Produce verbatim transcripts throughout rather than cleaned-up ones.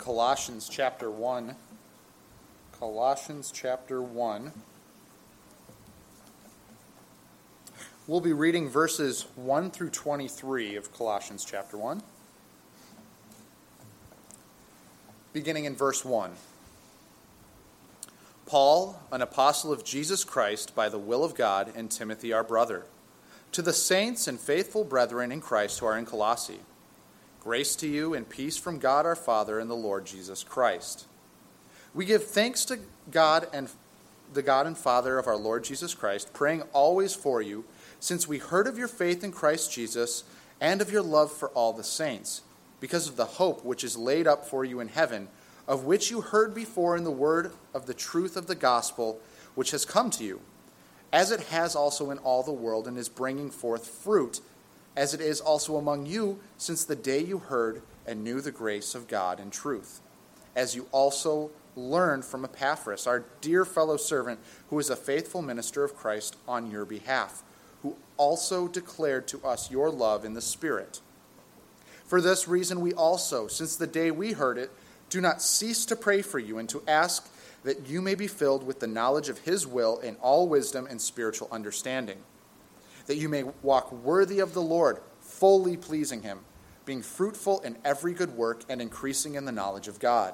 Colossians chapter one. Colossians chapter one. We'll be reading verses one through twenty-three of Colossians chapter one. Beginning in verse one. Paul, an apostle of Jesus Christ by the will of God, and Timothy our brother, to the saints and faithful brethren in Christ who are in Colossae, grace to you and peace from God our Father and the Lord Jesus Christ. We give thanks to God and the God and Father of our Lord Jesus Christ, praying always for you, since we heard of your faith in Christ Jesus and of your love for all the saints, because of the hope which is laid up for you in heaven, of which you heard before in the word of the truth of the gospel, which has come to you, as it has also in all the world, and is bringing forth fruit, as it is also among you, since the day you heard and knew the grace of God in truth, as you also learned from Epaphras, our dear fellow servant, who is a faithful minister of Christ on your behalf, who also declared to us your love in the Spirit. For this reason we also, since the day we heard it, do not cease to pray for you and to ask that you may be filled with the knowledge of his will in all wisdom and spiritual understanding, that you may walk worthy of the Lord, fully pleasing him, being fruitful in every good work and increasing in the knowledge of God,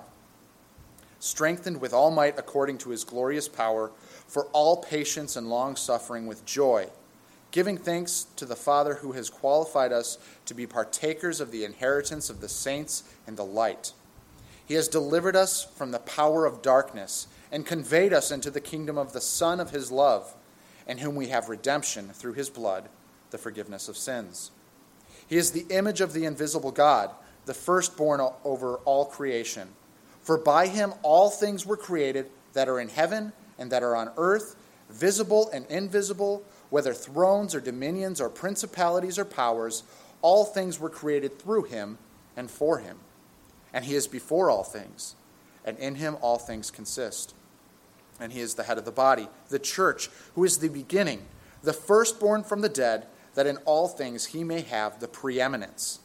strengthened with all might according to his glorious power, for all patience and long-suffering with joy, giving thanks to the Father who has qualified us to be partakers of the inheritance of the saints in the light. He has delivered us from the power of darkness and conveyed us into the kingdom of the Son of his love, in whom we have redemption through his blood, the forgiveness of sins. He is the image of the invisible God, the firstborn over all creation. For by him all things were created that are in heaven and that are on earth, visible and invisible, whether thrones or dominions or principalities or powers, all things were created through him and for him. And he is before all things, and in him all things consist. And he is the head of the body, the church, who is the beginning, the firstborn from the dead, that in all things he may have the preeminence.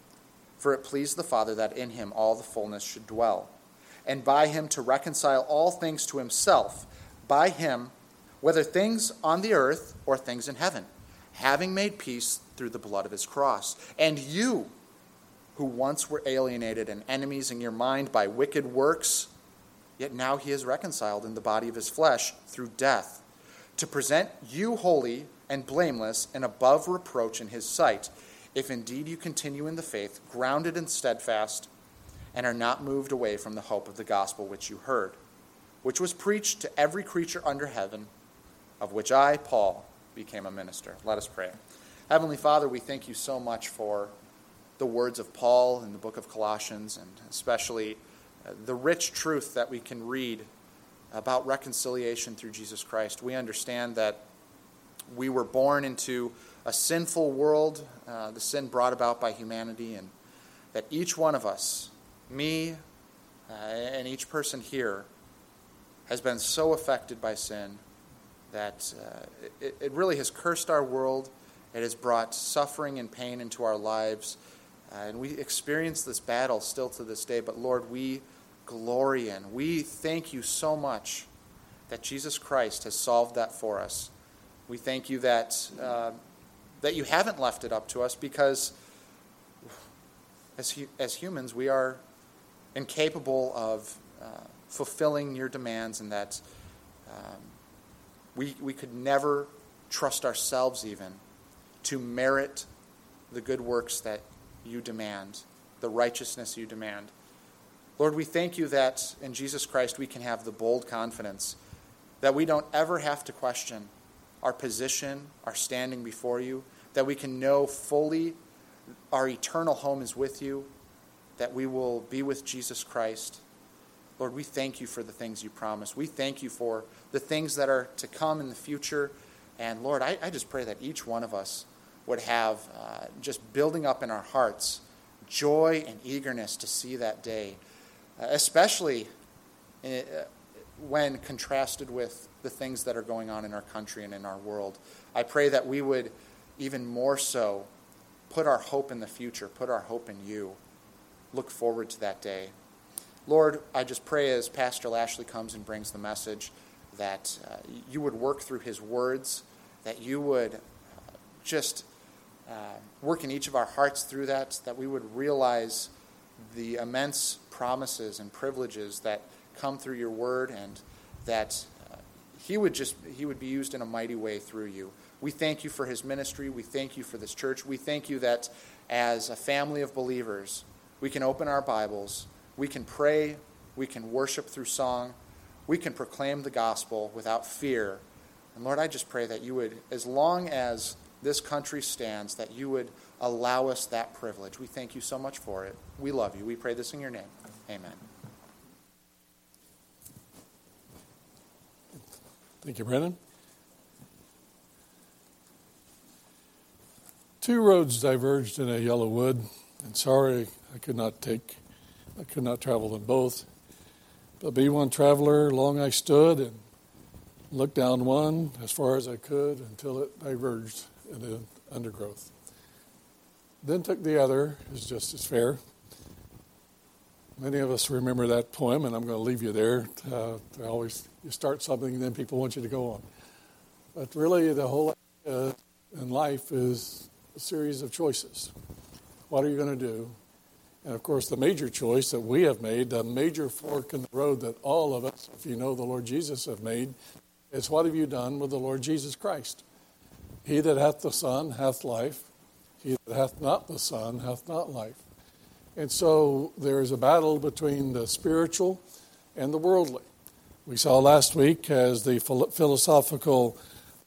For it pleased the Father that in him all the fullness should dwell, and by him to reconcile all things to himself, by him, whether things on the earth or things in heaven, having made peace through the blood of his cross. And you, who once were alienated and enemies in your mind by wicked works, yet now he is reconciled in the body of his flesh through death, to present you holy and blameless and above reproach in his sight, if indeed you continue in the faith, grounded and steadfast, and are not moved away from the hope of the gospel which you heard, which was preached to every creature under heaven, of which I, Paul, became a minister. Let us pray. Heavenly Father, we thank you so much for the words of Paul in the book of Colossians, and especially uh, the rich truth that we can read about reconciliation through Jesus Christ. We understand that we were born into a sinful world, uh, the sin brought about by humanity, and that each one of us, me uh, and each person here, has been so affected by sin that uh, it, it really has cursed our world. It has brought suffering and pain into our lives. Uh, and we experience this battle still to this day. But Lord, we glory in. We thank you so much that Jesus Christ has solved that for us. We thank you that uh, that you haven't left it up to us, because as as humans we are incapable of uh, fulfilling your demands, and that um, we we could never trust ourselves even to merit the good works that you demand, the righteousness you demand. Lord, we thank you that in Jesus Christ we can have the bold confidence that we don't ever have to question our position, our standing before you, that we can know fully our eternal home is with you, that we will be with Jesus Christ. Lord, we thank you for the things you promised. We thank you for the things that are to come in the future. And Lord, I, I just pray that each one of us would have uh, just building up in our hearts joy and eagerness to see that day, uh, especially in, uh, when contrasted with the things that are going on in our country and in our world. I pray that we would even more so put our hope in the future, put our hope in you, look forward to that day. Lord, I just pray as Pastor Lashley comes and brings the message that uh, you would work through his words, that you would uh, just uh, work in each of our hearts through that, that we would realize the immense promises and privileges that come through your word, and that uh, he would just he would be used in a mighty way through you. We thank you for his ministry. We thank you for this church. We thank you that as a family of believers, we can open our Bibles, we can pray, we can worship through song, we can proclaim the gospel without fear. And Lord, I just pray that you would, as long as this country stands, that you would allow us that privilege. We thank you so much for it. We love you. We pray this in your name. Amen. Thank you, Brennan. Two roads diverged in a yellow wood, and sorry I could not take, I could not travel them both. But be one traveler, long I stood and looked down one as far as I could until it diverged in the undergrowth. Then took the other, is just as fair. Many of us remember that poem, and I'm going to leave you there. Uh, always, you start something, and then people want you to go on. But really, the whole idea in life is a series of choices. What are you going to do? And of course, the major choice that we have made, the major fork in the road that all of us, if you know the Lord Jesus, have made, is what have you done with the Lord Jesus Christ? He that hath the Son hath life. He that hath not the Son hath not life. And so there is a battle between the spiritual and the worldly. We saw last week as the philosophical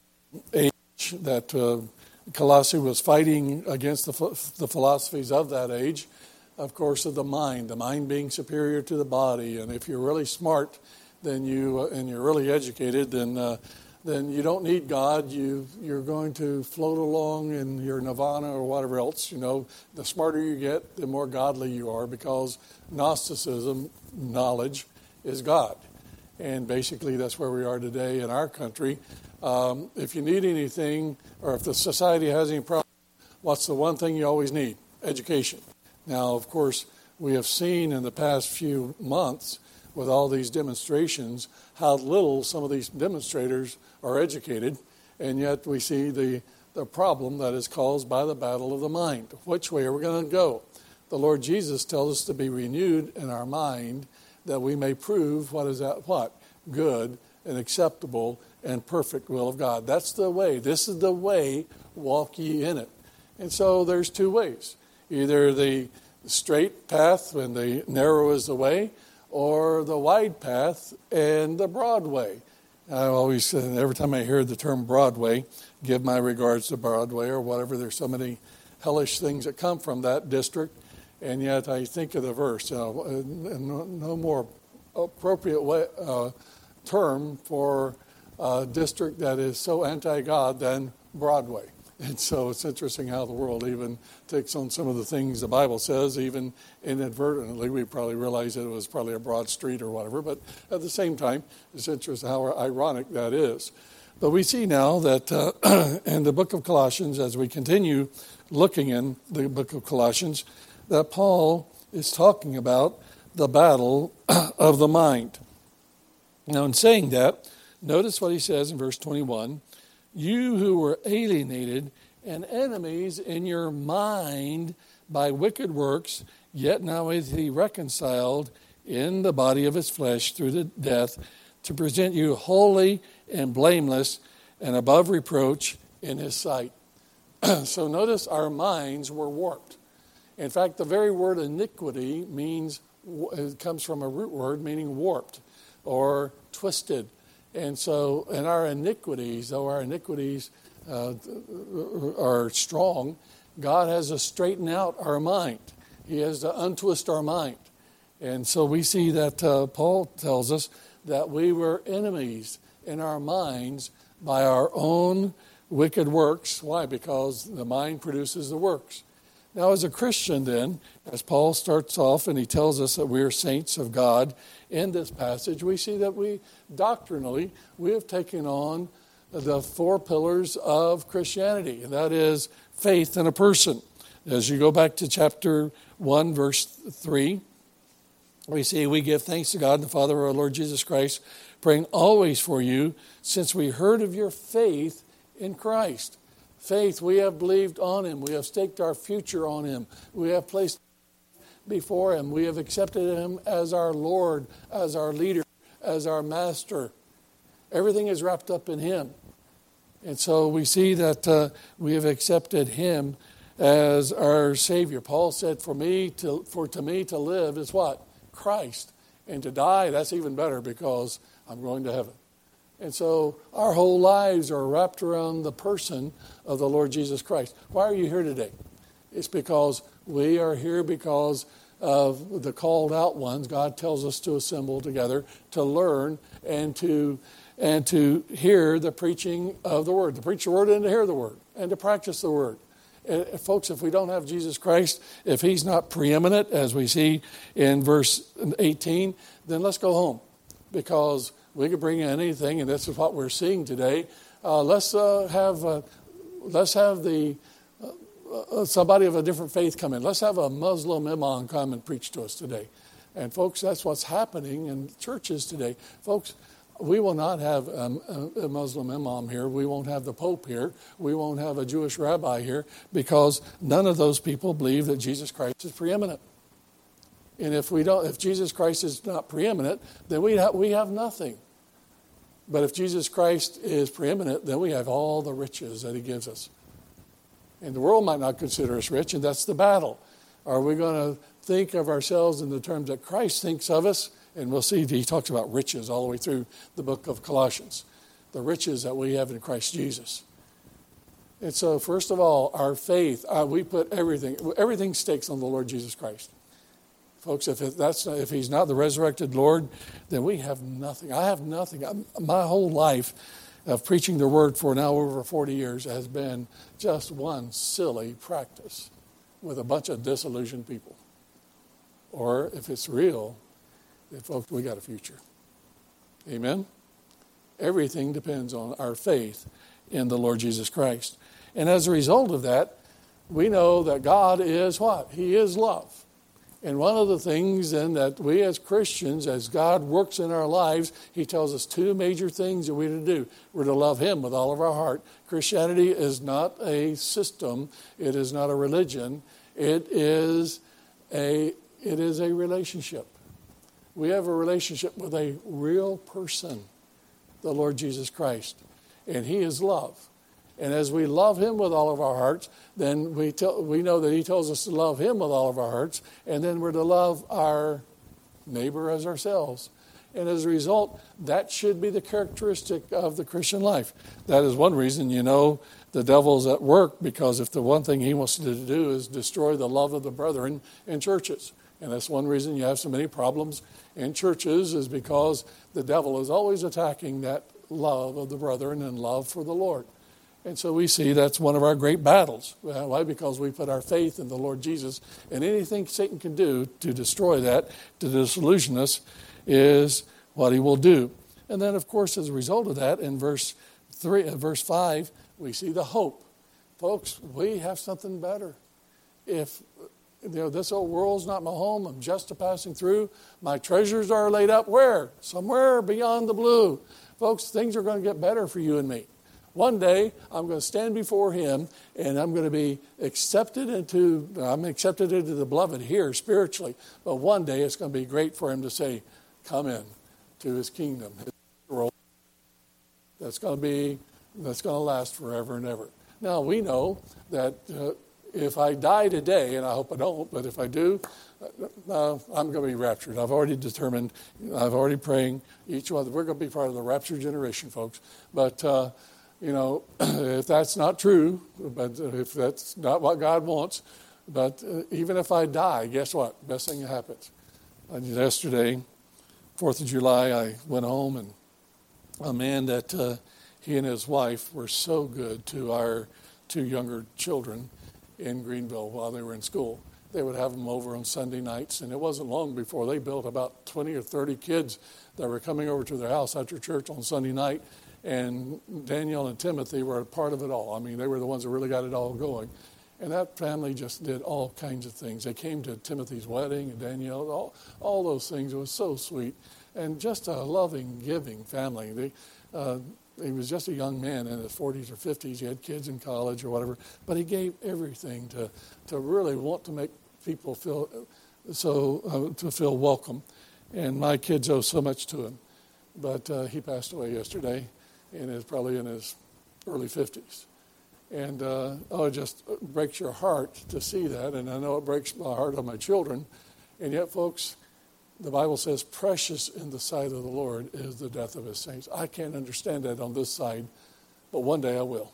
age that uh, Colossae was fighting against the, the philosophies of that age, of course, of the mind, the mind being superior to the body. And if you're really smart, then you uh, and you're really educated, then uh, then you don't need God. You you're going to float along in your nirvana or whatever else. You know, the smarter you get, the more godly you are, because Gnosticism, knowledge, is God. And basically, that's where we are today in our country. Um, if you need anything, or if the society has any problem, what's the one thing you always need? Education. Now, of course, we have seen in the past few months with all these demonstrations how little some of these demonstrators are educated, and yet we see the, the problem that is caused by the battle of the mind. Which way are we going to go? The Lord Jesus tells us to be renewed in our mind, that we may prove what is that what? Good and acceptable and perfect will of God. That's the way. This is the way, walk ye in it. And so there's two ways. Either the straight path and the narrow is the way, or the wide path and the broad way. I always, every time I hear the term Broadway, give my regards to Broadway or whatever. There's so many hellish things that come from that district. And yet I think of the verse, uh, no, no more appropriate way, uh, term for a district that is so anti-God than Broadway. And so it's interesting how the world even takes on some of the things the Bible says, even inadvertently. We probably realize that it was probably a broad street or whatever, but at the same time, it's interesting how ironic that is. But we see now that uh, in the book of Colossians, as we continue looking in the book of Colossians, that Paul is talking about the battle of the mind. Now, in saying that, notice what he says in verse twenty-one. You who were alienated and enemies in your mind by wicked works, yet now is he reconciled in the body of his flesh through the death, to present you holy and blameless and above reproach in his sight. So notice our minds were warped. In fact, the very word iniquity means, it comes from a root word meaning warped or twisted. And so, in our iniquities, though our iniquities uh, are strong, God has to straighten out our mind. He has to untwist our mind. And so we see that uh, Paul tells us that we were enemies in our minds by our own wicked works. Why? Because the mind produces the works. Now, as a Christian then, as Paul starts off and he tells us that we are saints of God in this passage, we see that we, doctrinally, we have taken on the four pillars of Christianity, and that is faith in a person. As you go back to chapter one, verse three, we see we give thanks to God and the Father of our Lord Jesus Christ, praying always for you, since we heard of your faith in Christ. Faith, we have believed on him. We have staked our future on him. We have placed before him. We have accepted him as our Lord, as our leader, as our master. Everything is wrapped up in him. And so we see that uh, we have accepted him as our Savior. Paul said, for me to, for to me to live is what? Christ. And to die, that's even better because I'm going to heaven. And so our whole lives are wrapped around the person of the Lord Jesus Christ. Why are you here today? It's because we are here because of the called out ones. God tells us to assemble together to learn and to and to hear the preaching of the Word. To preach the Word and to hear the Word and to practice the Word. And folks, if we don't have Jesus Christ, if he's not preeminent, as we see in verse eighteen, then let's go home. Because we could bring in anything, and this is what we're seeing today. Uh, let's uh, have uh, let's have the uh, uh, somebody of a different faith come in. Let's have a Muslim imam come and preach to us today. And folks, that's what's happening in churches today. Folks, we will not have um, a Muslim imam here. We won't have the Pope here. We won't have a Jewish rabbi here because none of those people believe that Jesus Christ is preeminent. And if we don't, if Jesus Christ is not preeminent, then we have, we have nothing. But if Jesus Christ is preeminent, then we have all the riches that he gives us. And the world might not consider us rich, and that's the battle. Are we going to think of ourselves in the terms that Christ thinks of us? And we'll see he talks about riches all the way through the book of Colossians, the riches that we have in Christ Jesus. And so, first of all, our faith, uh, we put everything, everything stakes on the Lord Jesus Christ. Folks, if it, that's not, if he's not the resurrected Lord, then we have nothing. I have nothing. I'm, my whole life of preaching the word for now over forty years has been just one silly practice with a bunch of disillusioned people. Or if it's real, then folks, we got a future. Amen? Everything depends on our faith in the Lord Jesus Christ. And as a result of that, we know that God is what? He is love. And one of the things then that we as Christians, as God works in our lives, he tells us two major things that we're to do. We're to love him with all of our heart. Christianity is not a system. It is not a religion. It is a, it is a relationship. We have a relationship with a real person, the Lord Jesus Christ. And he is love. And as we love him with all of our hearts, then we tell, we know that he tells us to love him with all of our hearts, and then we're to love our neighbor as ourselves. And as a result, that should be the characteristic of the Christian life. That is one reason, you know, the devil's at work, because if the one thing he wants to do is destroy the love of the brethren in churches. And that's one reason you have so many problems in churches, is because the devil is always attacking that love of the brethren and love for the Lord. And so we see that's one of our great battles. Why? Because we put our faith in the Lord Jesus, and anything Satan can do to destroy that, to disillusion us, is what he will do. And then, of course, as a result of that, in verse three, uh, verse five, we see the hope. Folks, we have something better. If you know, this old world's not my home, I'm just a passing through. My treasures are laid up where? Somewhere beyond the blue. Folks, things are going to get better for you and me. One day, I'm going to stand before him, and I'm going to be accepted into, I'm accepted into the beloved here spiritually. But one day, it's going to be great for him to say, come in to his kingdom, his world. That's going to be, that's going to last forever and ever. Now, we know that uh, if I die today, and I hope I don't, but if I do, uh, I'm going to be raptured. I've already determined, I've already praying each one. We're going to be part of the rapture generation, folks. But, uh, you know, if that's not true, but if that's not what God wants, but uh, even if I die, guess what? Best thing that happens. Uh, yesterday, fourth of July, I went home, and a man that uh, he and his wife were so good to our two younger children in Greenville while they were in school. They would have them over on Sunday nights, and it wasn't long before they built about twenty or thirty kids that were coming over to their house after church on Sunday night. And Daniel and Timothy were a part of it all. I mean, they were the ones that really got it all going. And that family just did all kinds of things. They came to Timothy's wedding and Danielle, all, all those things. It was so sweet. And just a loving, giving family. They, uh, he was just a young man in his forties or fifties. He had kids in college or whatever. But he gave everything to, to really want to make people feel so uh, to feel welcome. And my kids owe so much to him. But uh, he passed away yesterday and is probably in his early fifties. And uh, oh, it just breaks your heart to see that. And I know it breaks my heart on my children. And yet, folks, the Bible says, precious in the sight of the Lord is the death of his saints. I can't understand that on this side, but one day I will.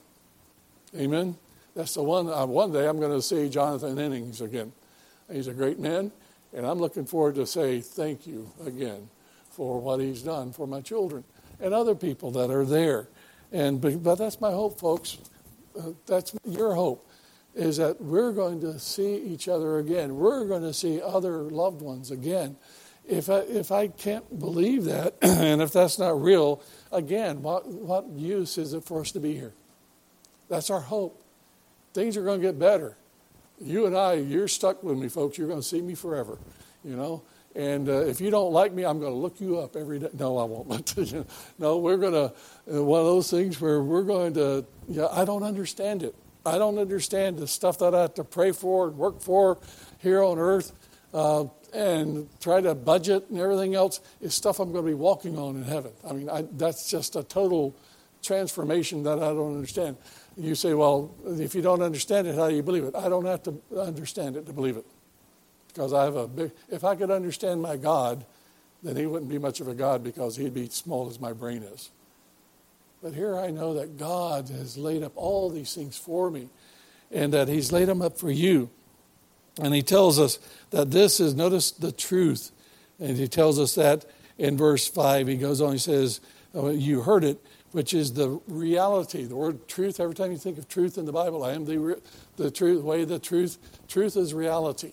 Amen? That's the one, uh, one day I'm going to see Jonathan Innings again. He's a great man, and I'm looking forward to say thank you again for what he's done for my children and other people that are there. And But, but that's my hope, folks. Uh, that's your hope, is that we're going to see each other again. We're going to see other loved ones again. If I, if I can't believe that, and if that's not real, again, what, what use is it for us to be here? That's our hope. Things are going to get better. You and I, you're stuck with me, folks. You're going to see me forever, you know. And uh, if you don't like me, I'm going to look you up every day. No, I won't. But, no, we're going to, uh, one of those things where we're going to, yeah, I don't understand it. I don't understand the stuff that I have to pray for and work for here on earth uh, and try to budget and everything else is stuff I'm going to be walking on in heaven. I mean, I, that's just a total transformation that I don't understand. You say, well, if you don't understand it, how do you believe it? I don't have to understand it to believe it. Because I have a big, if I could understand my God, then he wouldn't be much of a God because he'd be small as my brain is. But here I know that God has laid up all these things for me and that he's laid them up for you. And he tells us that this is, notice the truth. And he tells us that in verse five. He goes on, he says, oh, you heard it, which is the reality. The word truth, every time you think of truth in the Bible, I am the, the truth, way, the truth. Truth is reality.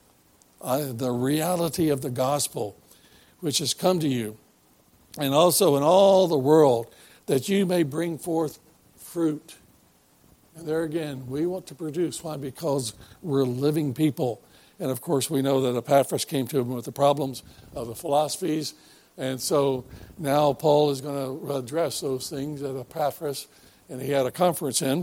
Uh, the reality of the gospel, which has come to you, and also in all the world, that you may bring forth fruit. And there again, we want to produce. Why? Because we're living people. And of course, we know that Epaphras came to him with the problems of the philosophies. And so now Paul is going to address those things at Epaphras, and he had a conference in.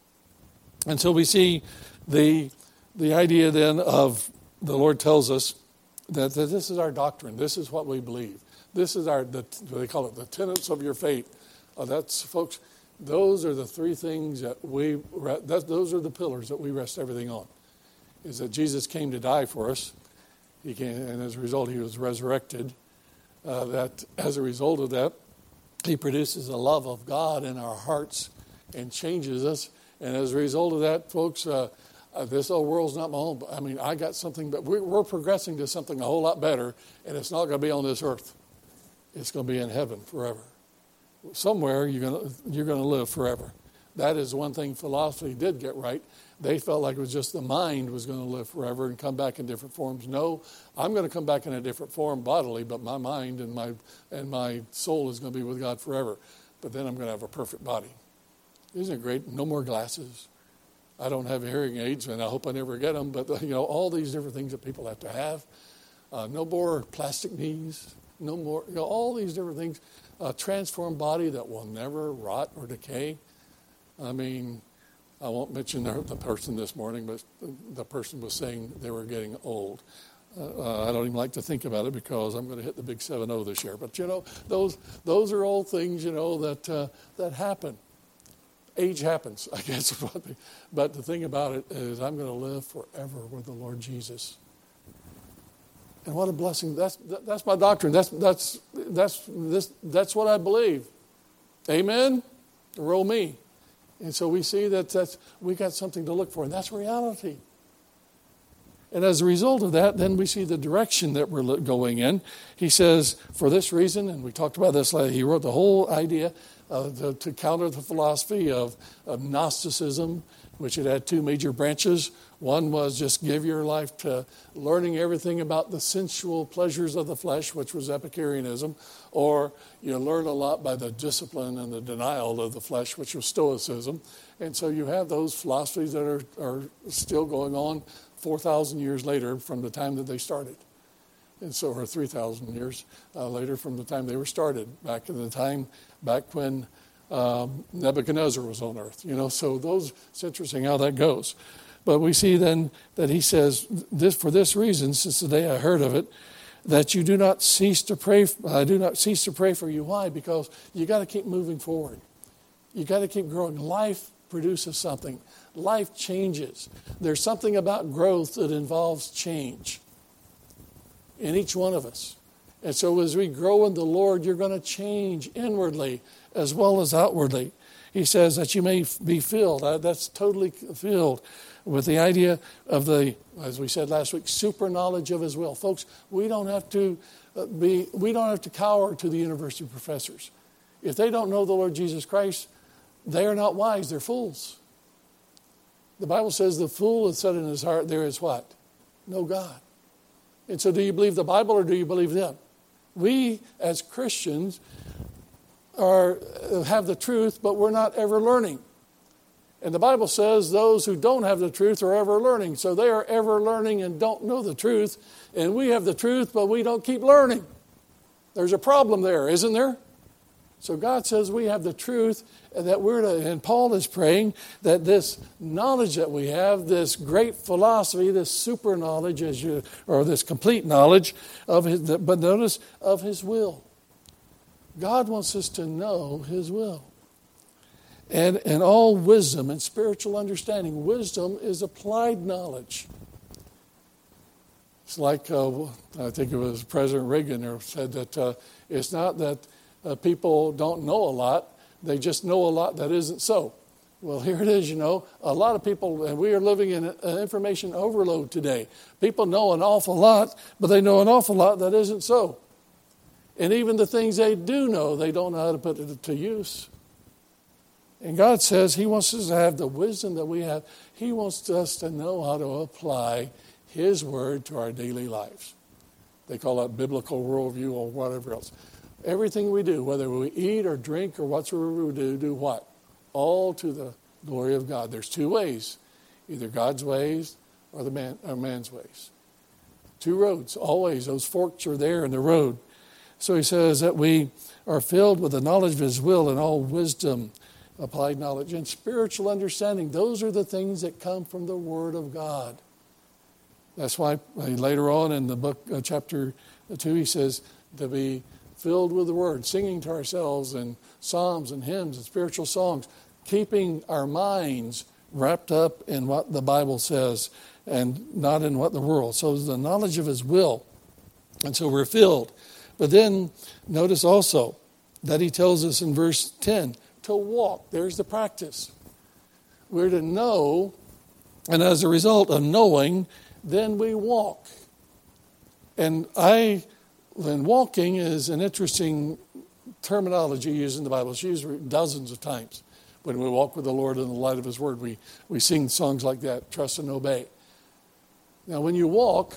And so we see the the idea then of, the Lord tells us that, that this is our doctrine. This is what we believe. This is our, the, they call it the tenets of your faith. Uh, that's, folks, those are the three things that we, that, those are the pillars that we rest everything on. Is that Jesus came to die for us. He came, and as a result, he was resurrected. Uh, that as a result of that, he produces a love of God in our hearts and changes us. And as a result of that, folks, uh, Uh, this old world's not my home. I mean, I got something, but we're, we're progressing to something a whole lot better, and it's not going to be on this earth. It's going to be in heaven forever. Somewhere you're going to you're going to live forever. That is one thing philosophy did get right. They felt like it was just the mind was going to live forever and come back in different forms. No, I'm going to come back in a different form bodily, but my mind and my and my soul is going to be with God forever. But then I'm going to have a perfect body. Isn't it great? No more glasses. I don't have hearing aids, and I hope I never get them, but, you know, all these different things that people have to have. Uh, no more plastic knees. No more, you know, all these different things. A transformed body that will never rot or decay. I mean, I won't mention the, the person this morning, but the person was saying they were getting old. Uh, I don't even like to think about it because I'm going to hit the big seven oh this year. But, you know, those those are all things, you know, that uh, that happen. Age happens, I guess. But the thing about it is I'm going to live forever with the Lord Jesus. And what a blessing. That's that's my doctrine. That's that's that's this that's what I believe. Amen? Roll me. And so we see that that's we got something to look for, and that's reality. And as a result of that, then we see the direction that we're going in. He says, for this reason, and we talked about this, he wrote the whole idea uh, to, to counter the philosophy of, of Gnosticism which it had two major branches. One was just give your life to learning everything about the sensual pleasures of the flesh, which was Epicureanism, or you learn a lot by the discipline and the denial of the flesh, which was Stoicism. And so you have those philosophies that are, are still going on four thousand years later from the time that they started. And so, or three thousand years uh, later from the time they were started, back in the time, back when um, Nebuchadnezzar was on earth. You know, so those, it's interesting how that goes. But we see then that he says, this for this reason, since the day I heard of it, that you do not cease to pray. I do not cease to pray for you. Why? Because you got to keep moving forward. You got to keep growing. Life produces something. Life changes. There's something about growth that involves change in each one of us. And so as we grow in the Lord, you're going to change inwardly as well as outwardly. He says that you may be filled. That's totally filled with the idea of the, as we said last week, super knowledge of his will. Folks, we don't have to be, we don't have to cower to the university professors. If they don't know the Lord Jesus Christ, they are not wise, they're fools. The Bible says the fool has said in his heart, there is what? No God. And so do you believe the Bible or do you believe them? We, as Christians, are have the truth, but we're not ever learning. And the Bible says those who don't have the truth are ever learning. So they are ever learning and don't know the truth. And we have the truth, but we don't keep learning. There's a problem there, isn't there? So God says we have the truth, and that we're to, and Paul is praying that this knowledge that we have, this great philosophy, this super knowledge, as you, or this complete knowledge of his, but notice of his will. God wants us to know his will. And, and all wisdom and spiritual understanding. Wisdom is applied knowledge. It's like, uh, I think it was President Reagan who said that uh, it's not that uh, people don't know a lot, they just know a lot that isn't so. Well, here it is, you know. A lot of people, and we are living in an information overload today. People know an awful lot, but they know an awful lot that isn't so. And even the things they do know, they don't know how to put it to use. And God says he wants us to have the wisdom that we have. He wants us to know how to apply his word to our daily lives. They call that biblical worldview or whatever else. Everything we do, whether we eat or drink or whatsoever we do, do what? All to the glory of God. There's two ways, either God's ways or the man or man's ways. Two roads, always. Those forks are there in the road. So he says that we are filled with the knowledge of his will and all wisdom, applied knowledge, and spiritual understanding. Those are the things that come from the Word of God. That's why later on in the book, uh, chapter two, he says to be filled with the Word, singing to ourselves and psalms and hymns and spiritual songs, keeping our minds wrapped up in what the Bible says and not in what the world. So the knowledge of his will. And so we're filled. But then notice also that he tells us in verse ten to walk. There's the practice. We're to know, and as a result of knowing, then we walk. And I, when walking is an interesting terminology used in the Bible. It's used dozens of times. When we walk with the Lord in the light of his word, we, we sing songs like that, trust and obey. Now, when you walk,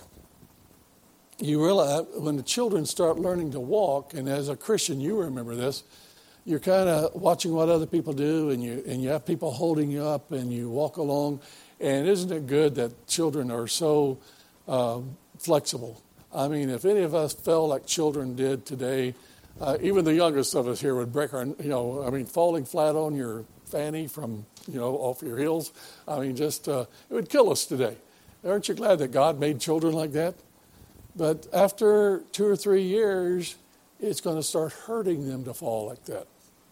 you realize when the children start learning to walk, and as a Christian, you remember this, you're kind of watching what other people do, and you and you have people holding you up, and you walk along. And isn't it good that children are so um, flexible? I mean, if any of us fell like children did today, uh, even the youngest of us here would break our, you know, I mean, falling flat on your fanny from, you know, off your heels. I mean, just, uh, it would kill us today. Aren't you glad that God made children like that? But after two or three years, it's going to start hurting them to fall like that.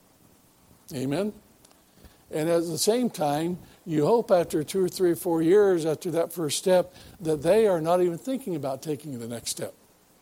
Amen? And at the same time, you hope after two or three or four years after that first step that they are not even thinking about taking the next step.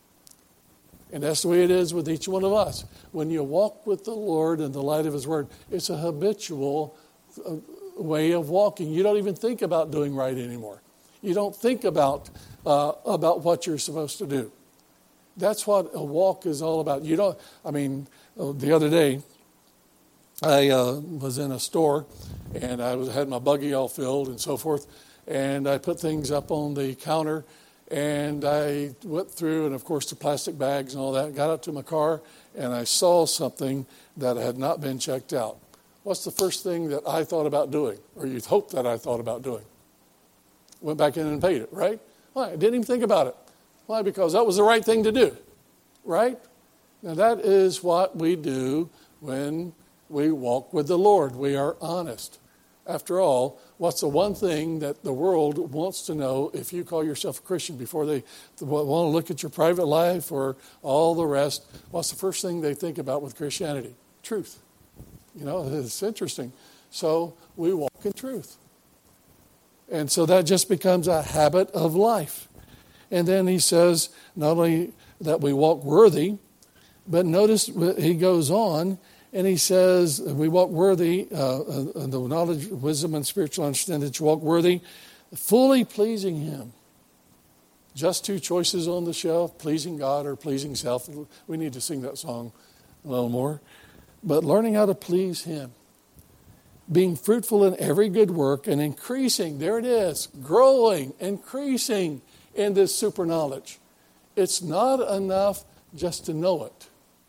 And that's the way it is with each one of us. When you walk with the Lord in the light of his word, it's a habitual way of walking. You don't even think about doing right anymore. You don't think about uh, about what you're supposed to do. That's what a walk is all about. You don't. I mean, the other day, I uh, was in a store, and I was, had my buggy all filled and so forth, and I put things up on the counter, and I went through, and of course the plastic bags and all that, got up to my car, and I saw something that had not been checked out. What's the first thing that I thought about doing, or you'd hope that I thought about doing? Went back in and paid it, right? Why? I didn't even think about it. Why? Because that was the right thing to do, right? Now that is what we do when we walk with the Lord. We are honest. After all, what's the one thing that the world wants to know if you call yourself a Christian before they want to look at your private life or all the rest? What's the first thing they think about with Christianity? Truth. You know, it's interesting. So we walk in truth. And so that just becomes a habit of life. And then he says not only that we walk worthy, but notice he goes on and he says we walk worthy, uh, uh, the knowledge, wisdom, and spiritual understanding that you walk worthy, fully pleasing him. Just two choices on the shelf, pleasing God or pleasing self. We need to sing that song a little more. But learning how to please him. Being fruitful in every good work and increasing, there it is, growing, increasing in this super knowledge. It's not enough just to know it.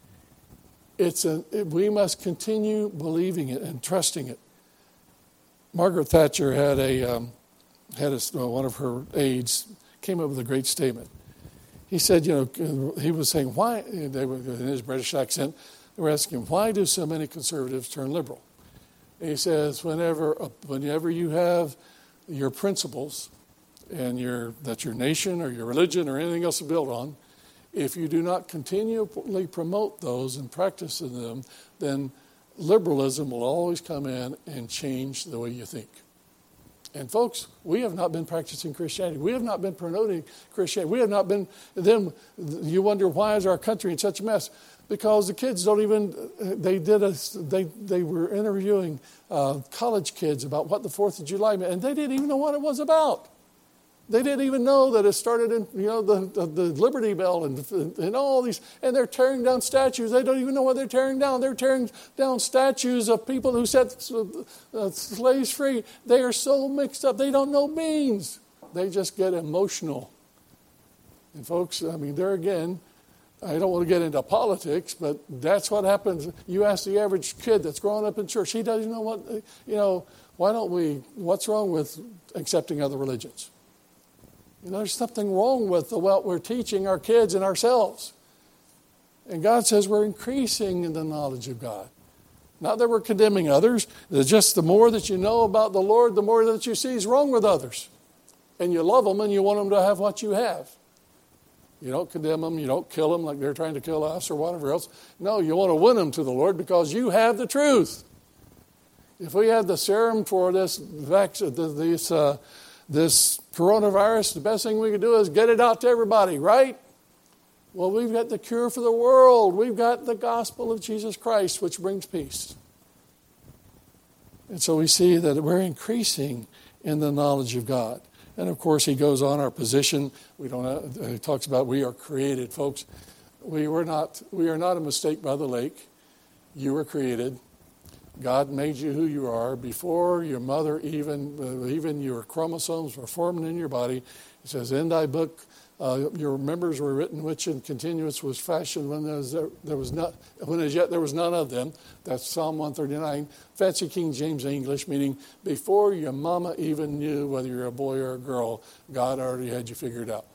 It's a, it, we must continue believing it and trusting it. Margaret Thatcher had a um, had a, uh, one of her aides came up with a great statement. He said, you know, he was saying why they were in his British accent. They were asking why do so many conservatives turn liberal? And he says whenever uh, whenever you have your principles and your that your nation or your religion or anything else is built on, if you do not continually promote those and practice them, then liberalism will always come in and change the way you think. And folks, we have not been practicing Christianity. We have not been promoting Christianity. We have not been, then you wonder why is our country in such a mess? Because the kids don't even, they did a, they, they were interviewing uh, college kids about what the fourth of July meant, and they didn't even know what it was about. They didn't even know that it started in, you know, the, the, the Liberty Bell and, and all these, and they're tearing down statues. They don't even know what they're tearing down. They're tearing down statues of people who set uh, slaves free. They are so mixed up. They don't know beans. They just get emotional. And folks, I mean, there again, I don't want to get into politics, but that's what happens. You ask the average kid that's growing up in church, he doesn't know what, you know, why don't we, what's wrong with accepting other religions? You know, there's something wrong with the, what we're teaching our kids and ourselves. And God says we're increasing in the knowledge of God. Not that we're condemning others. It's just the more that you know about the Lord, the more that you see is wrong with others. And you love them and you want them to have what you have. You don't condemn them. You don't kill them like they're trying to kill us or whatever else. No, you want to win them to the Lord because you have the truth. If we had the serum for this vaccine, this, uh, this coronavirus, the best thing we could do is get it out to everybody, right? Well, we've got the cure for the world. We've got the gospel of Jesus Christ, which brings peace. And so we see that we're increasing in the knowledge of God. And of course, he goes on our position. We don't. Uh, he talks about we are created, folks. We were not. We are not a mistake by the lake. You were created. God made you who you are before your mother even uh, even your chromosomes were formed in your body. It says, "In thy book, uh, your members were written, which in continuance was fashioned when there was there, there was not when as yet there was none of them." That's Psalm one thirty-nine, fancy King James English, meaning before your mama even knew whether you're a boy or a girl, God already had you figured out.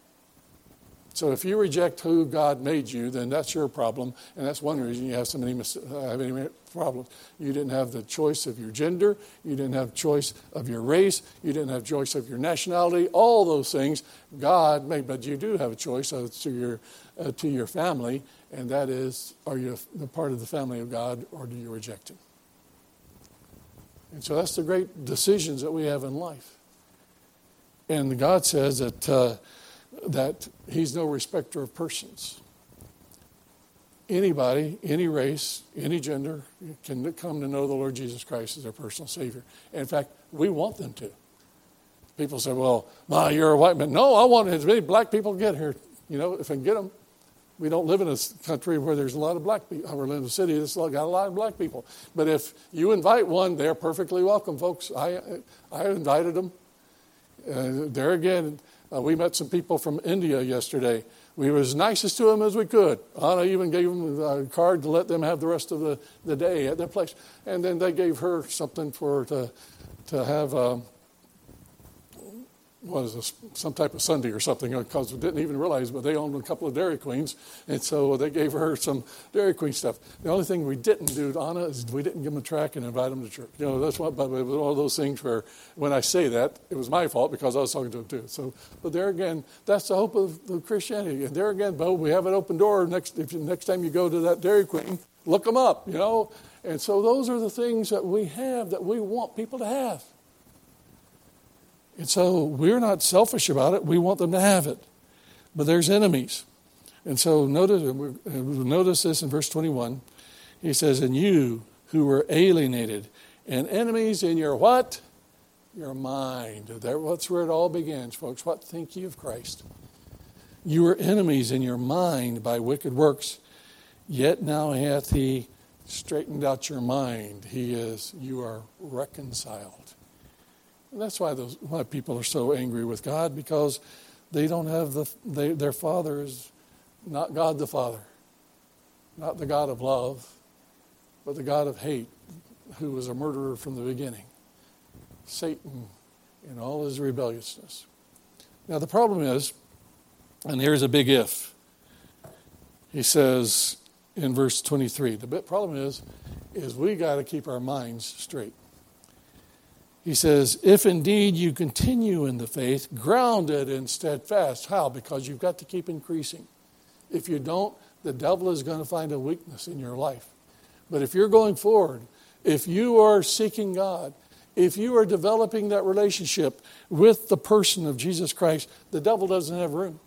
So if you reject who God made you, then that's your problem, and that's one reason you have so many have any problems. You didn't have the choice of your gender, you didn't have choice of your race, you didn't have choice of your nationality. All those things God made, but you do have a choice to your uh, to your family, and that is, are you a part of the family of God, or do you reject Him? And so that's the great decisions that we have in life. And God says that. Uh, that he's no respecter of persons. Anybody, any race, any gender can come to know the Lord Jesus Christ as their personal Savior. And in fact, we want them to. People say, well, Ma, you're a white man. No, I want as many black people to get here, you know, if I can get them. We don't live in a country where there's a lot of black people. We're in a city that's got a lot of black people. But if you invite one, they're perfectly welcome, folks. I I invited them. Uh, there again, uh, we met some people from India yesterday. We were as nicest to them as we could. Anna even gave them a card to let them have the rest of the, the day at their place. And then they gave her something for her to, to have, um, what is this, some type of sundae or something, because we didn't even realize, but they owned a couple of Dairy Queens. And so they gave her some Dairy Queen stuff. The only thing we didn't do to Anna is we didn't give them a tract and invite them to church. You know, that's what, but it was one of those things where when I say that, it was my fault because I was talking to them too. So, but there again, that's the hope of, of Christianity. And there again, Bo, we have an open door next, if you, next time you go to that Dairy Queen, look them up, you know. And so those are the things that we have that we want people to have. And so we're not selfish about it. We want them to have it. But there's enemies. And so notice, notice this in verse twenty-one. He says, and you who were alienated and enemies in your what? Your mind. That's where it all begins, folks. What think ye of Christ? You were enemies in your mind by wicked works. Yet now hath he straightened out your mind. He is, you are reconciled. And that's why those why people are so angry with God, because they don't have the they, their father is not God the Father, not the God of love, but the God of hate, who was a murderer from the beginning. Satan in all his rebelliousness. Now the problem is, and here's a big if. He says in verse twenty-three, the big problem is, is we got to keep our minds straight. He says, if indeed you continue in the faith, grounded and steadfast. How? Because you've got to keep increasing. If you don't, the devil is going to find a weakness in your life. But if you're going forward, if you are seeking God, if you are developing that relationship with the person of Jesus Christ, the devil doesn't have room.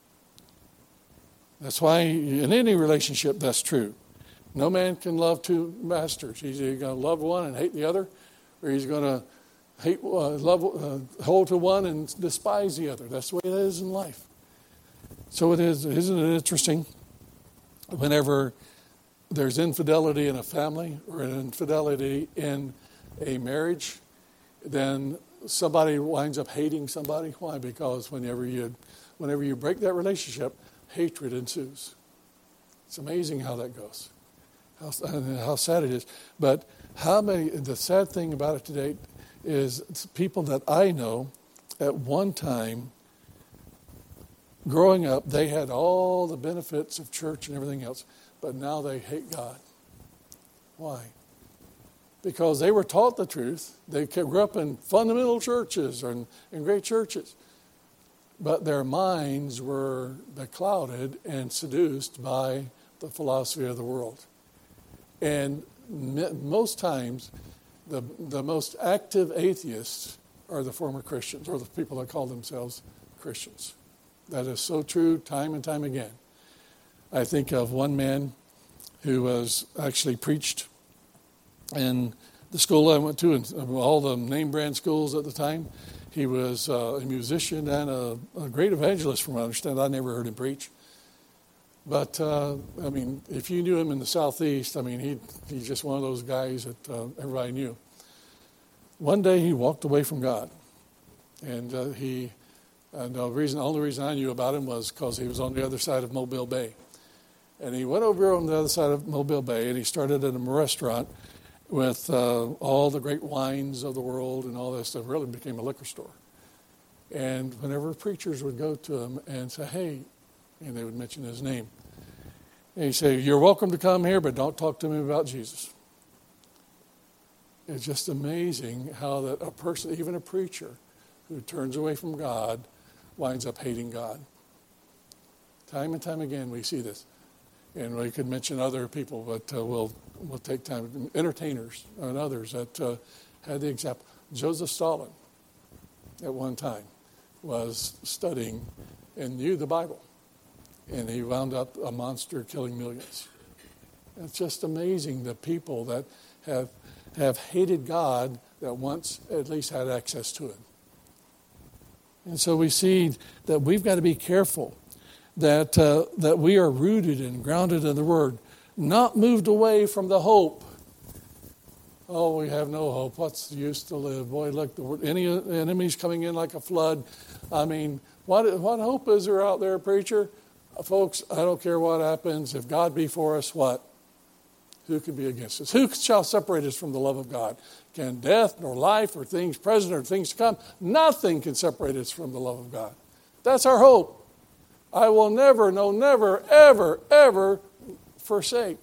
That's why in any relationship that's true. No man can love two masters. He's either going to love one and hate the other, or he's going to hate, uh, love, uh, hold to one and despise the other. That's the way it is in life. So it is, isn't it interesting? Whenever there's infidelity in a family or an infidelity in a marriage, then somebody winds up hating somebody. Why? Because whenever you, whenever you break that relationship, hatred ensues. It's amazing how that goes. How, how sad it is. But how many? The sad thing about it today is people that I know at one time, growing up, they had all the benefits of church and everything else, but now they hate God. Why? Because they were taught the truth. They grew up in fundamental churches or in, in great churches, but their minds were beclouded and seduced by the philosophy of the world. And most times, the, the most active atheists are the former Christians, or the people that call themselves Christians. That is so true time and time again. I think of one man who was actually preached in the school I went to, and all the name brand schools at the time. He was uh, a musician and a, a great evangelist, from what I understand. I never heard him preach. But, uh, I mean, if you knew him in the Southeast, I mean, he he's just one of those guys that uh, everybody knew. One day he walked away from God. And uh, he, and the reason, only reason I knew about him was because he was on the other side of Mobile Bay. And he went over on the other side of Mobile Bay, and he started at a restaurant with uh, all the great wines of the world and all that stuff. It really became a liquor store. And whenever preachers would go to him and say, hey, and they would mention his name. And he'd say, you're welcome to come here, but don't talk to me about Jesus. It's just amazing how that a person, even a preacher, who turns away from God, winds up hating God. Time and time again we see this. And we could mention other people, but uh, we'll, we'll take time. Entertainers and others that uh, had the example. Joseph Stalin, at one time, was studying and knew the Bible. And he wound up a monster killing millions. It's just amazing the people that have have hated God that once at least had access to him. And so we see that we've got to be careful that uh, that we are rooted and grounded in the Word, not moved away from the hope. Oh, we have no hope. What's the use to live? Boy, look, the any enemies coming in like a flood. I mean, what what hope is there out there, preacher? Uh, folks, I don't care what happens. If God be for us, what? Who can be against us? Who shall separate us from the love of God? Can death, nor life, or things present, or things to come? Nothing can separate us from the love of God. That's our hope. I will never, no, never, ever, ever forsake.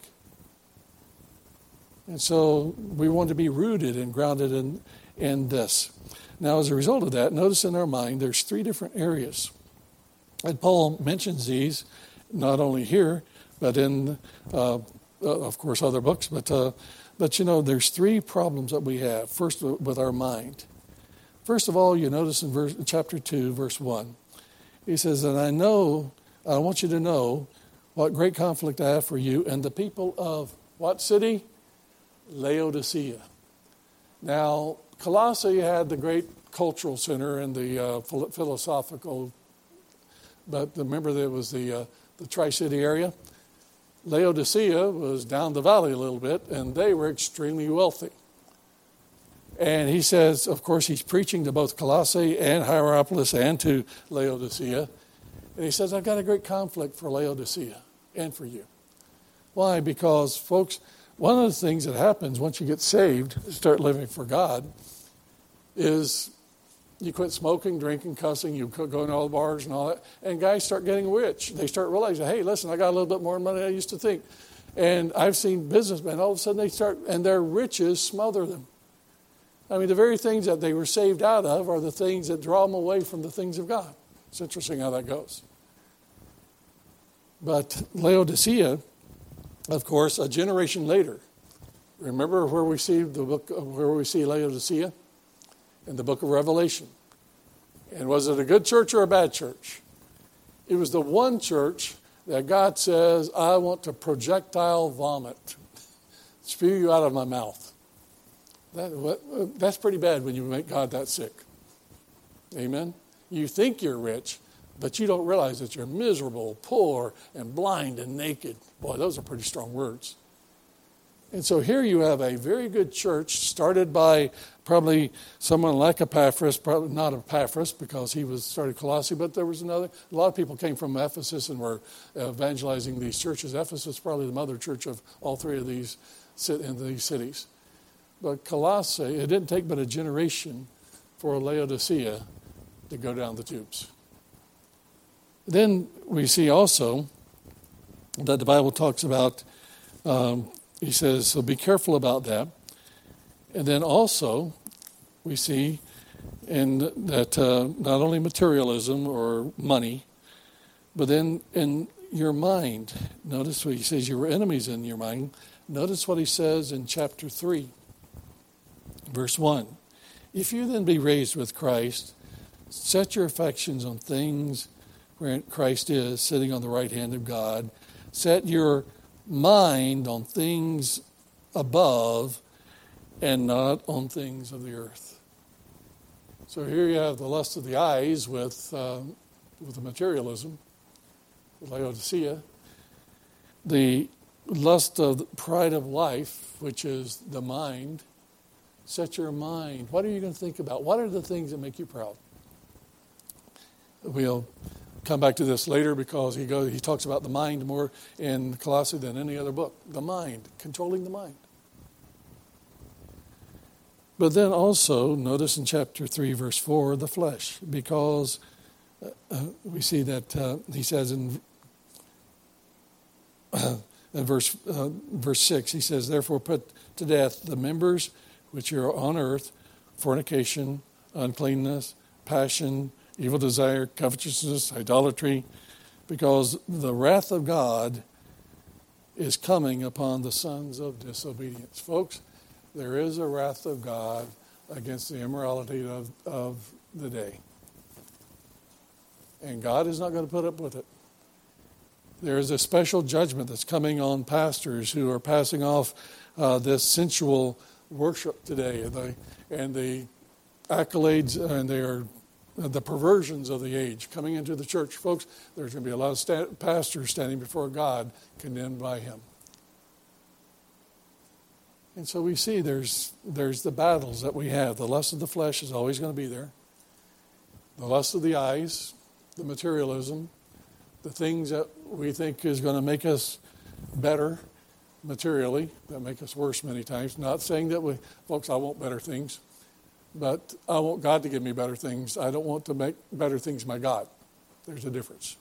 And so we want to be rooted and grounded in, in this. Now, as a result of that, notice in our mind there's three different areas. And Paul mentions these not only here, but in, uh, uh, of course, other books. But, uh, but, you know, there's three problems that we have. First, with our mind. First of all, you notice in verse, chapter two, verse one. He says, and I know, I want you to know what great conflict I have for you and the people of what city? Laodicea. Now, Colossae had the great cultural center and the uh, philosophical, but remember there was the uh, the Tri-City area. Laodicea was down the valley a little bit, and they were extremely wealthy. And he says, of course, he's preaching to both Colossae and Hierapolis and to Laodicea. And he says, I've got a great conflict for Laodicea and for you. Why? Because, folks, one of the things that happens once you get saved, start living for God, is you quit smoking, drinking, cussing, you quit going to all the bars and all that, and guys start getting rich. They start realizing, hey, listen, I got a little bit more money than I used to think. And I've seen businessmen, all of a sudden they start, and their riches smother them. I mean, the very things that they were saved out of are the things that draw them away from the things of God. It's interesting how that goes. But Laodicea, of course, a generation later. Remember where we see the book, where we see Laodicea? In the book of Revelation. And was it a good church or a bad church? It was the one church that God says, I want to projectile vomit, spew you out of my mouth. That, that's pretty bad when you make God that sick. Amen? You think you're rich, but you don't realize that you're miserable, poor, and blind and naked. Boy, those are pretty strong words. And so here you have a very good church started by probably someone like Epaphras, probably not Epaphras because he was started Colossae, but there was another. A lot of people came from Ephesus and were evangelizing these churches. Ephesus is probably the mother church of all three of these in these cities. But Colossae, it didn't take but a generation for Laodicea to go down the tubes. Then we see also that the Bible talks about, um, he says, so be careful about that. And then also we see in that uh, not only materialism or money, but then in your mind. Notice what he says, your enemies in your mind. Notice what he says in chapter three, verse one. If you then be raised with Christ, set your affections on things where Christ is, sitting on the right hand of God. Set your mind on things above and not on things of the earth. So here you have the lust of the eyes with, uh, with the materialism, Laodicea. The lust of the pride of life, which is the mind. Set your mind. What are you going to think about? What are the things that make you proud? We'll come back to this later because he goes, he talks about the mind more in Colossae than any other book. The mind, controlling the mind. But then also, notice in chapter three, verse four, the flesh, because uh, we see that uh, he says in, uh, in verse uh, verse six, he says, therefore put to death the members which are on earth, fornication, uncleanness, passion, evil desire, covetousness, idolatry, because the wrath of God is coming upon the sons of disobedience. Folks, there is a wrath of God against the immorality of, of the day. And God is not going to put up with it. There is a special judgment that's coming on pastors who are passing off uh, this sensual worship today. And the, and the accolades, and they are the perversions of the age coming into the church. Folks, there's going to be a lot of sta- pastors standing before God condemned by him. And so we see there's there's the battles that we have. The lust of the flesh is always going to be there. The lust of the eyes, the materialism, the things that we think is going to make us better materially, that make us worse many times. Not saying that we, folks, I want better things, but I want God to give me better things. I don't want to make better things my God. There's a difference.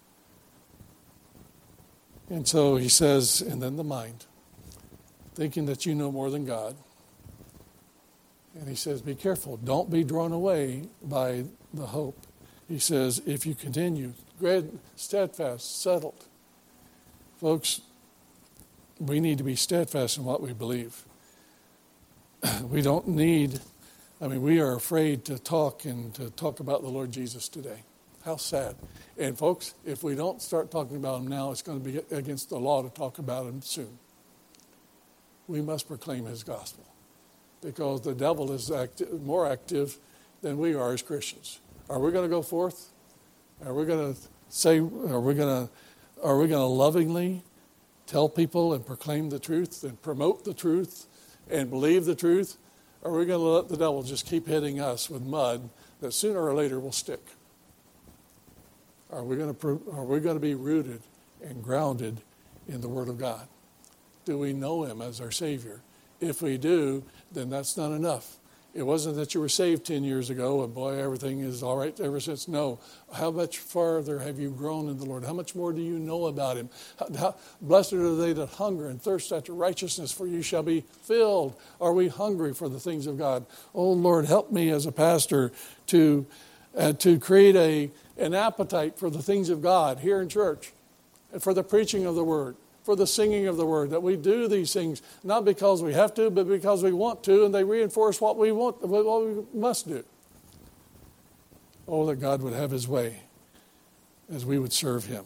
And so he says, and then the mind, thinking that you know more than God. And he says, be careful. Don't be drawn away by the hope. He says, if you continue, steadfast, settled. Folks, we need to be steadfast in what we believe. We don't need, I mean, we are afraid to talk and to talk about the Lord Jesus today. How sad. And folks, if we don't start talking about him now, it's going to be against the law to talk about him soon. We must proclaim his gospel because the devil is active, more active than we are as Christians. Are we going to go forth? Are we going to say, are we going to, are we going to lovingly tell people and proclaim the truth and promote the truth and believe the truth? Or are we going to let the devil just keep hitting us with mud that sooner or later will stick? Are we going to, are we going to be rooted and grounded in the Word of God? Do we know him as our Savior? If we do, then that's not enough. It wasn't that you were saved ten years ago and boy, everything is all right ever since. No. How much farther have you grown in the Lord? How much more do you know about him? How, how, blessed are they that hunger and thirst after righteousness, for you shall be filled. Are we hungry for the things of God? Oh, Lord, help me as a pastor to, uh, to create a, an appetite for the things of God here in church and for the preaching of the Word, for the singing of the Word, that we do these things, not because we have to, but because we want to, and they reinforce what we want, what we must do. Oh, that God would have his way as we would serve him.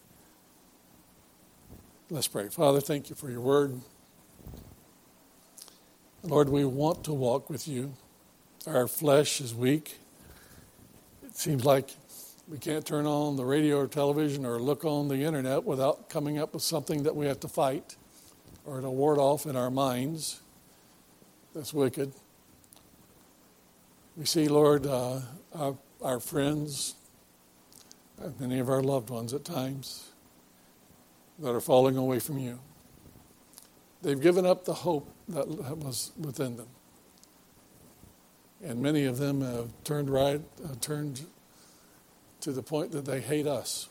Let's pray. Father, thank you for your Word. Lord, we want to walk with you. Our flesh is weak. It seems like we can't turn on the radio or television or look on the internet without coming up with something that we have to fight or to ward off in our minds. That's wicked. We see, Lord, uh, our, our friends, many of our loved ones at times, that are falling away from you. They've given up the hope that was within them. And many of them have turned right, uh, turned to the point that they hate us.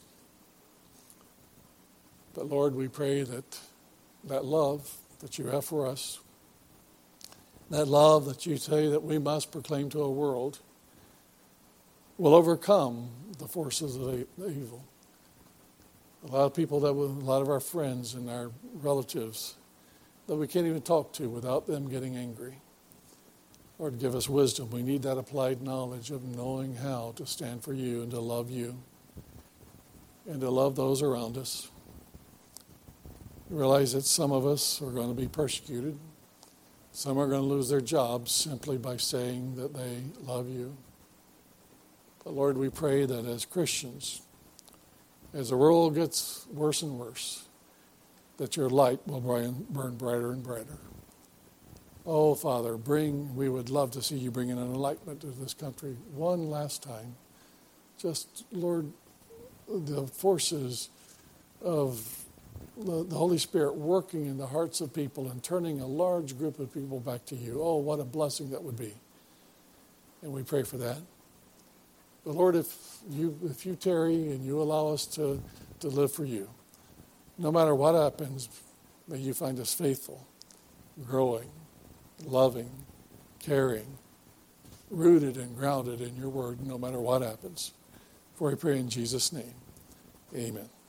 But Lord, we pray that that love that you have for us, that love that you say that we must proclaim to a world, will overcome the forces of the, the evil. A lot of people that, will, a lot of our friends and our relatives that we can't even talk to without them getting angry. Lord, give us wisdom. We need that applied knowledge of knowing how to stand for you and to love you and to love those around us. Realize that some of us are going to be persecuted. Some are going to lose their jobs simply by saying that they love you. But Lord, we pray that as Christians, as the world gets worse and worse, that your light will burn brighter and brighter. Oh, Father, bring, we would love to see you bring in an enlightenment to this country one last time. Just, Lord, the forces of the, the Holy Spirit working in the hearts of people and turning a large group of people back to you. Oh, what a blessing that would be. And we pray for that. But Lord, if you if you tarry and you allow us to, to live for you, no matter what happens, may you find us faithful, growing, loving, caring, rooted and grounded in your word, no matter what happens. For we pray in Jesus' name. Amen.